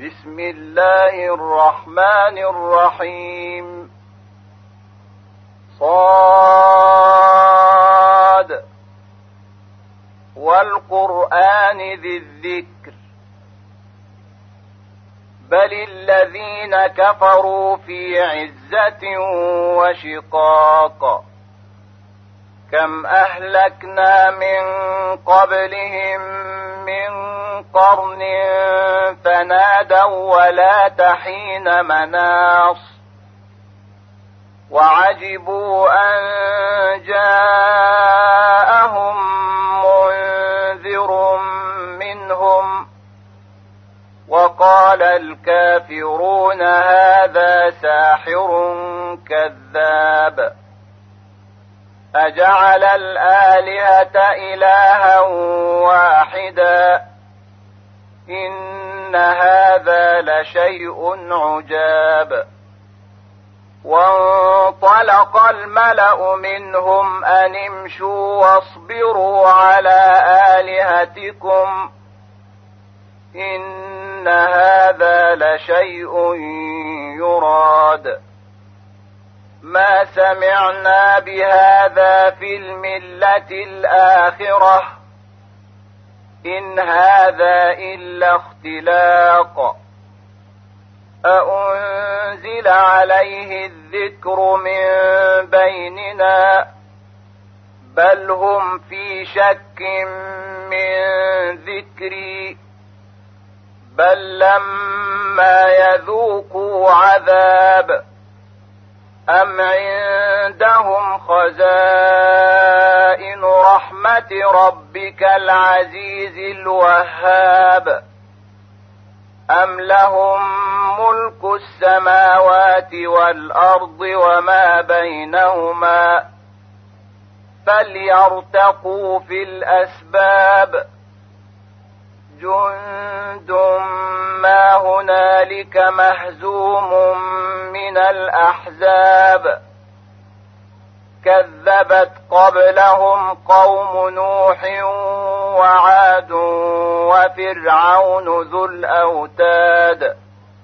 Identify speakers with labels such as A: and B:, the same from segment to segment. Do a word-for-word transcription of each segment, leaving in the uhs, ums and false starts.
A: بسم الله الرحمن الرحيم. صاد والقرآن ذي الذكر بل الذين كفروا في عزة وشقاق كم أهلكنا من قبلهم من قرن فنادوا ولا حين مناص وعجبوا أن جاءهم منذر منهم وقال الكافرون هذا ساحر كذاب أجعل الآلهة إلها واحدا إن هذا لشيء عجاب. وانطلق الملأ منهم أن امشوا واصبروا على آلهتكم إن هذا لشيء يراد ما سمعنا بهذا في الملة الآخرة إن هذا إلا اختلاق أأنزل عليه الذكر من بيننا بل هم في شك من ذكري بل لما يذوقوا عذاب أم عندهم خزائن رحمة ربك العزيز الوهاب أم لهم ملك السماوات والأرض وما بينهما فليرتقوا في الأسباب جند ما هنالك مهزوم من الأحزاب كذبت قبلهم قوم نوح وعاد وفرعون ذو الأوتاد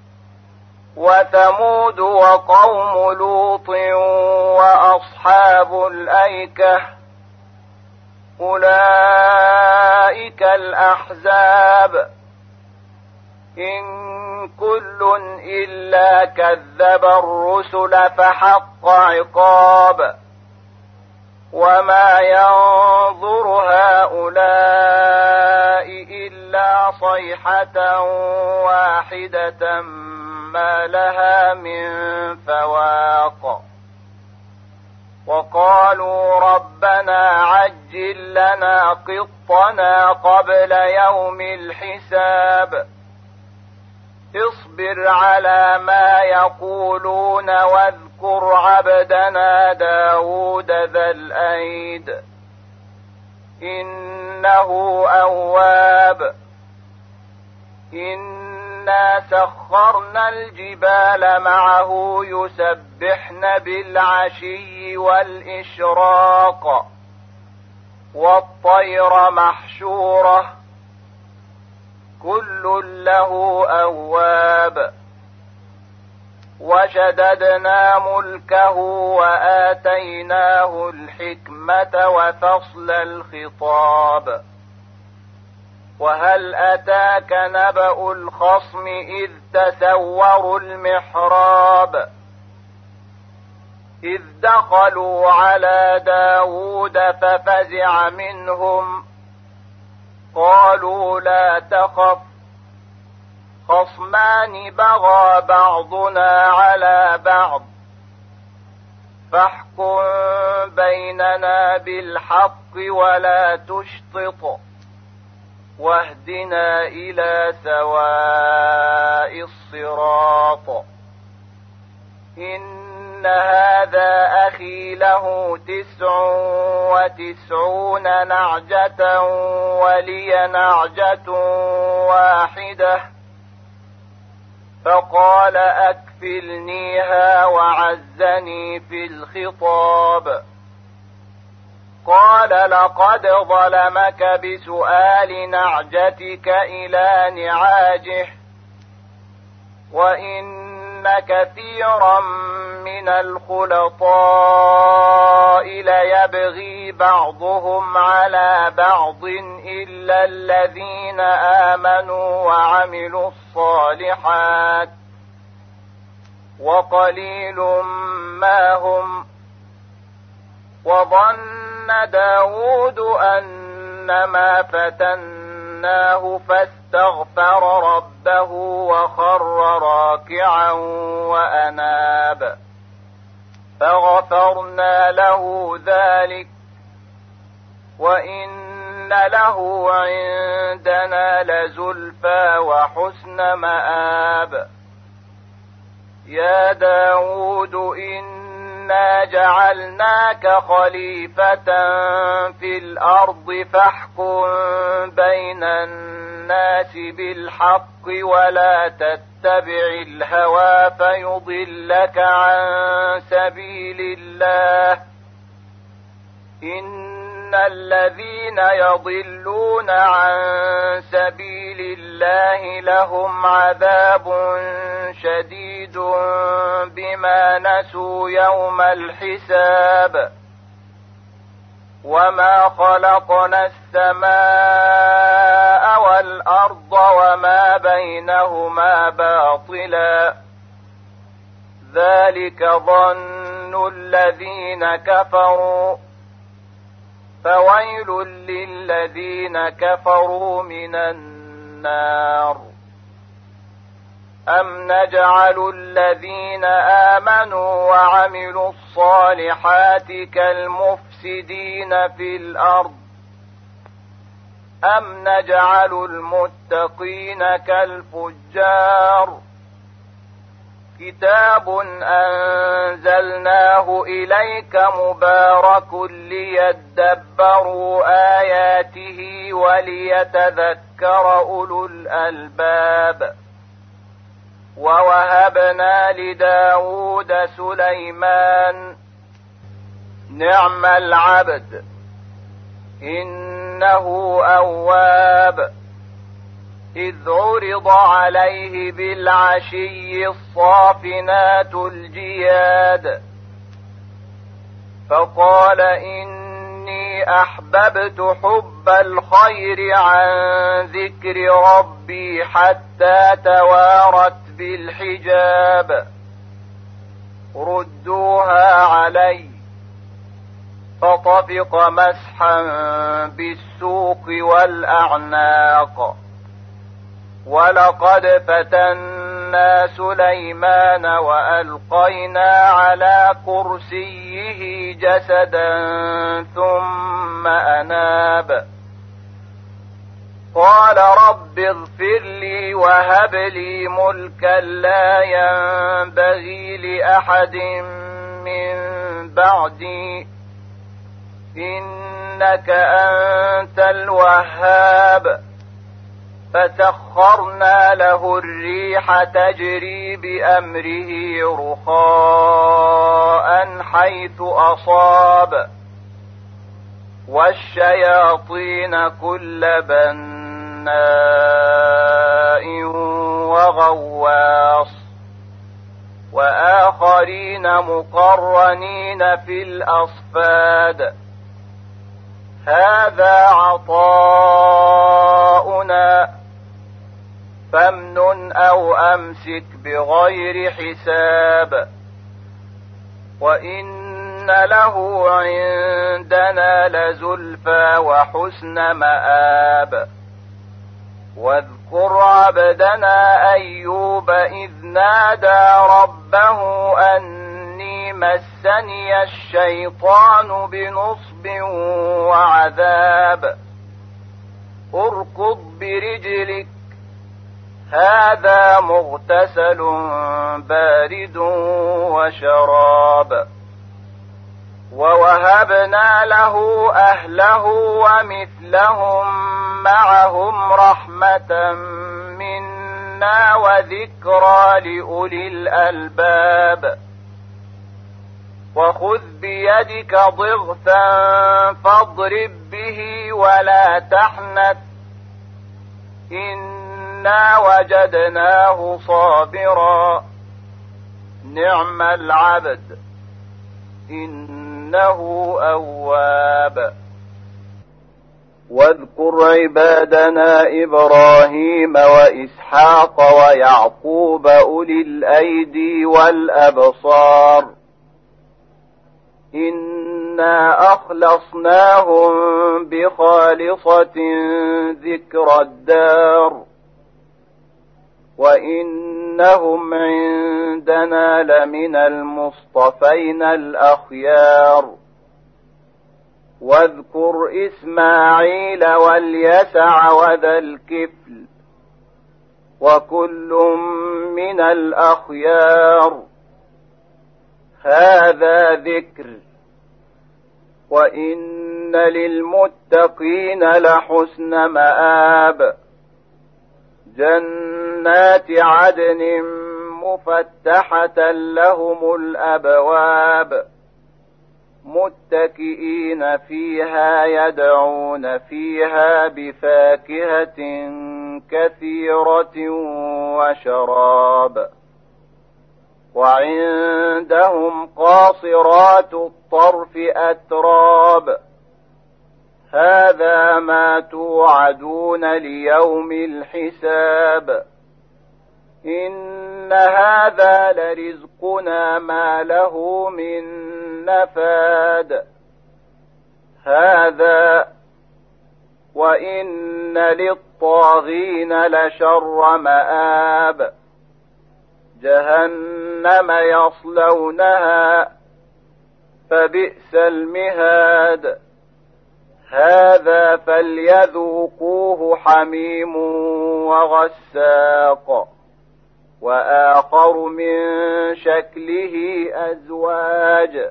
A: وثمود وقوم لوط وأصحاب الأيكة أولئك الأحزاب إن كل إلا كذب الرسل فحق عقاب وما ينظر هؤلاء إلا صيحة واحدة ما لها من فواق وقالوا ربنا عجل لنا قطنا قبل يوم الحساب اصبر على ما يقولون واذكر عبدنا داود ذا الأيد إنه أواب إنا سخرنا الجبال معه يسبحن بالعشي والإشراق والطير محشورة كل له أواب وشددنا ملكه وآتيناه الحكمة وفصل الخطاب وهل أتاك نبأ الخصم إذ تسوروا المحراب إذ دخلوا على داود ففزع منهم قالوا لا تخف خصمان بغى بعضنا على بعض فاحكم بيننا بالحق ولا تشطط واهدنا إلى سواء الصراط إن هذا أخي له تسع وتسعون نعجة ولي نعجة واحدة فقال أكفلنيها وعزني في الخطاب قال لقد ظلمك بسؤال نعجتك إلى نعاجه وإن كثيرا من الخلطاء ليبغي بعضهم على بعض إلا الذين آمنوا وعملوا الصالحات وقليل ما هم. وظن داود أنما فتناه فاستغفر ربه وخر راكعا وأناب فغفرنا له ذلك وإن له عندنا لزلفى وحسن مآب. يا داود إنا جعلناك خليفة في الأرض فاحكم بين الناس بالحق ولا تتبع الهوى فيضلك عن سبيل الله. إن الذين يضلون عن سبيل الله لهم عذاب شديد بما نسوا يوم الحساب. وما خلقنا السماء والأرض وما بينهما باطلا ذلك ظن الذين كفروا فويل للذين كفروا من النار. أم نجعل الذين آمنوا وعملوا الصالحات كالمفسدين في الأرض أم نجعل المتقين كالفجار. كتاب أنزلناه إليك مبارك ليدبروا آياته وليتذكر أولو الألباب. ووهبنا لداود سليمان نعم العبد إنه أواب. إذ عرض عليه بالعشي الصافنات الجياد فقال إني أحببت حب الخير عن ذكر ربي حتى توارت بالحجاب. ردوها علي فطفق مسحا بالسوق والأعناق. ولقد فتنا سليمان وألقينا على كرسيه جسدا ثم أناب قال رب اغفر لي وهب لي ملكا لا ينبغي لأحد من بعدي إنك أنت الوهاب. فسخرنا له الريح تجري بأمره رخاء حيث أصاب والشياطين كل بناء وغواص وآخرين مقرنين في الأصفاد. هذا عطاؤنا فامنن أو أمسك بغير حساب. وإن له عندنا لزلفى وحسن مآب. واذكر عبدنا أيوب إذ نادى ربه أني مسني الشيطان بنصب وعذاب. اركض برجلك هذا مغتسل بارد وشراب. ووهبنا له أهله ومثلهم معهم رحمة منا وذكرى لأولي الألباب. وخذ بيدك ضغثا فاضرب به ولا تحنث إن إنا وجدناه صابرا نعم العبد إنه أواب. واذكر عبادنا إبراهيم وإسحاق ويعقوب أولي الأيدي والأبصار إنا أخلصناهم بخالصة ذكر الدار وإنهم عندنا لمن المصطفين الأخيار. واذكر إسماعيل واليسع وذا الكفل وكل من الأخيار هذا ذكر وإن للمتقين لحسن مآب جنات عدن مفتحة لهم الأبواب متكئين فيها يدعون فيها بفاكهة كثيرة وشراب وعندهم قاصرات الطرف أتراب هذا ما توعدون ليوم الحساب إن هذا لرزقنا ما له من نفاد هذا وإن للطاغين لشر مآب جهنم يصلونها فبئس المهاد هذا فليذوقوه حميم وغساق وآخر من شكله أزواج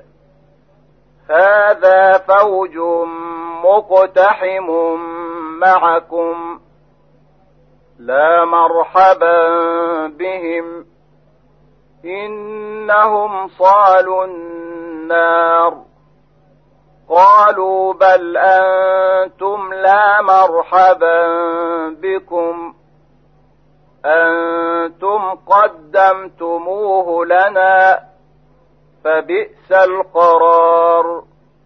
A: هذا فوج مقتحم معكم لا مرحبا بهم إنهم صالوا النار قالوا بل أنتم لا مرحبا بكم أنتم قدمتموه لنا فبئس القرار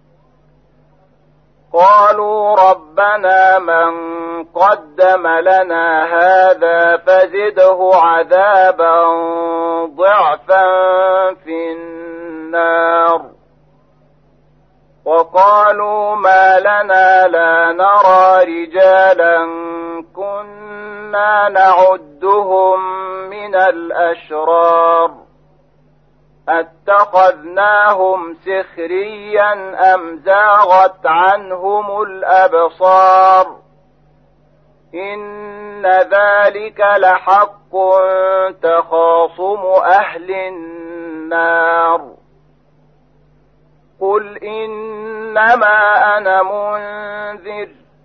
A: قالوا ربنا من قدم لنا هذا فزده عذابا ضعفا في النار وقالوا ما لنا لا نرى رجالا كنا نعدهم من الأشرار أتخذناهم سخريا أم زاغت عنهم الأبصار إن ذلك لحق تخاصم أهل النار قل إنما أنا منذر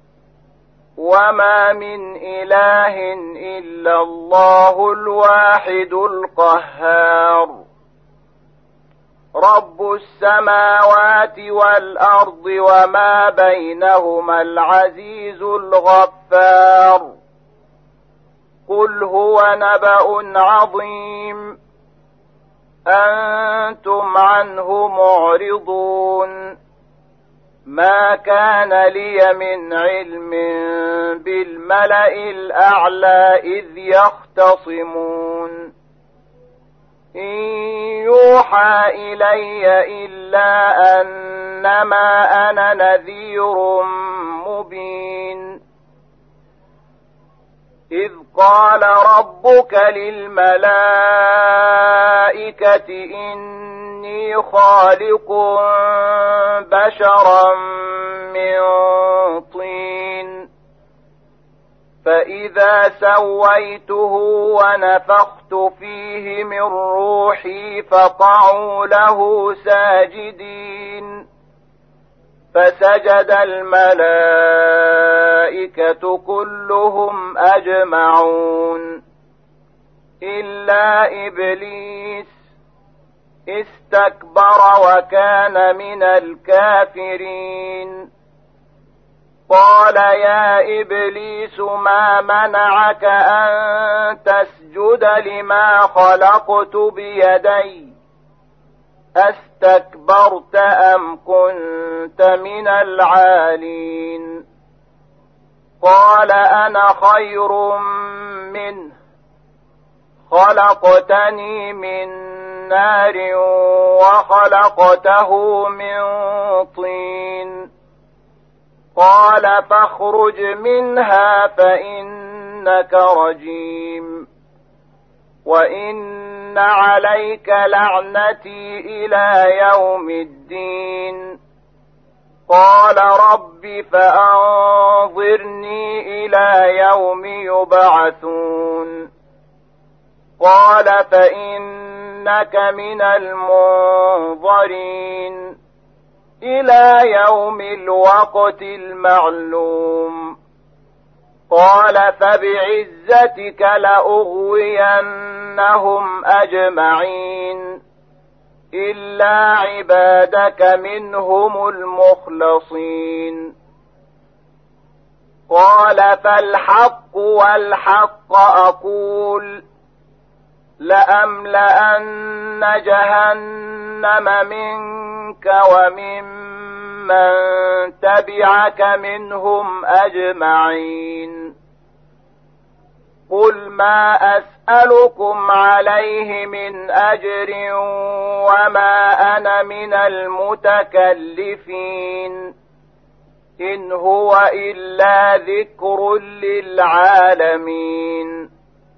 A: وما من إله إلا الله الواحد القهار رب السماوات والأرض وما بينهما العزيز الغفار قل هو نبأ عظيم أنتم عنه معرضون ما كان لي من علم بالملأ الأعلى إذ يختصمون إن يوحى إلي إلا أنما أنا نذير مبين إذ قال ربك للملائكة إني خالق بشرا من طين فإذا سويته ونفخت فيه من روحي فقعوا له ساجدين فسجد الملائكة كلهم أجمعون إلا إبليس استكبر وكان من الكافرين قال يا إبليس ما منعك أن تسجد لما خلقت بيدي أستكبرت أم كنت من العالين قال أنا خير منه خلقتني من نار وخلقته من طين قال فاخرج منها فإنك رجيم وإن عليك لعنتي إلى يوم الدين قال رب فأنظرني إلى يوم يبعثون قال فإنك من المنظرين إلى يوم الوقت المعلوم قال فبعزتك لأغوينهم أجمعين إلا عبادك منهم المخلصين قال فالحق والحق أقول لأملأن جهنم منك وممن تبعك منهم أجمعين قل ما أسألكم عليه من أجر وما أنا من المتكلفين إن هو إلا ذكر للعالمين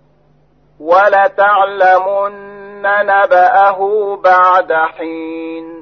A: ولتعلمن نبأه بعد حين